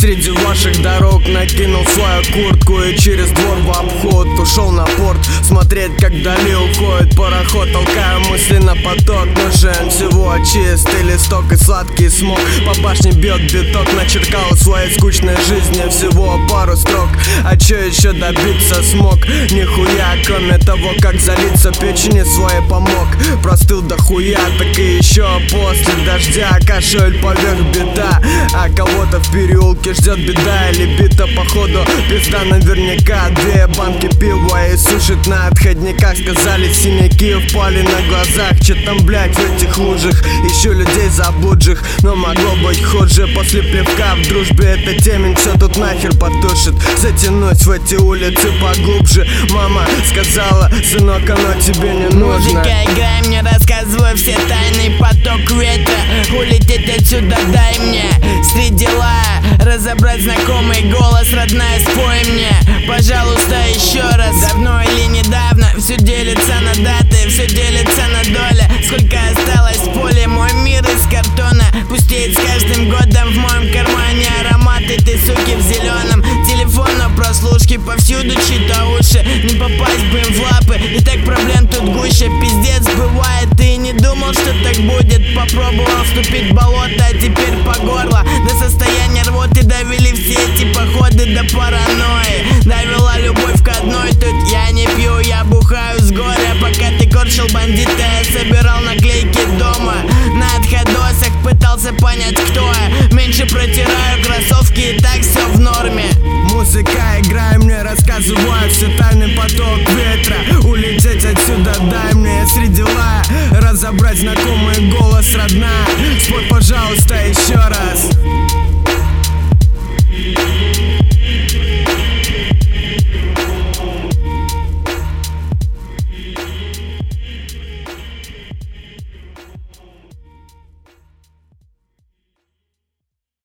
среди ваших дорог. Накинул свою куртку и через двор в обход ушел на порт смотреть, как вдали уходит пароход. Толкаю мысли на поток, нужен всего чистый листок и сладкий смог. По башне бьет биток, начеркал в своей скучной жизни всего пару строк. А чё еще добиться смог? Нихуя, кроме того, как залиться печени своей помог. Простыл до хуя, так и еще после дождя кашель поверх беда. А кого-то в переулке ждет беда или бита походу пизда наверняка. 2 банки пива и сушит на отходниках. Сказали, синяки впали на глазах. Че там, блять, в этих лужах? Ищу людей заблудших, но могло быть хуже. После плевка в дружбе эта темень все тут нахер потушит. Затянусь в эти улицы поглубже. Мама сказала, сынок, оно тебе не нужно. Музыка, играй мне, рассказывай все тайны. Поток ветра, улететь отсюда дай мне. Среди лая разобрать знакомый голос. Родная, спой мне, пожалуйста, еще раз. Давно или недавно все делится на даты, все делится на доли. Сколько осталось в поле, мой мир из картона пустеет с каждым годом. В моем кармане ароматы, ты, суки, в зеленом. Телефон на прослушке, повсюду чьи-то уши. Не попасть бы им в лапы, и так проблем тут гуще. Пиздец бывает, ты не думал, что так будет. Попробовал вступить в болото, а теперь по горло. До состояния рвоты довели все эти походы до паранойи. Довела любовь к одной, тут я не пью, я бухаю с горя. Пока ты корчил бандита, я собирал наклейки дома. На отходосах пытался понять, кто я. Меньше протираю кроссовки, и так все в норме. Музыка, играй мне, рассказывай все тайный поток ветра. Улететь отсюда дай мне среди лая разобрать знакомый голос, родная. Спой, пожалуйста, еще раз.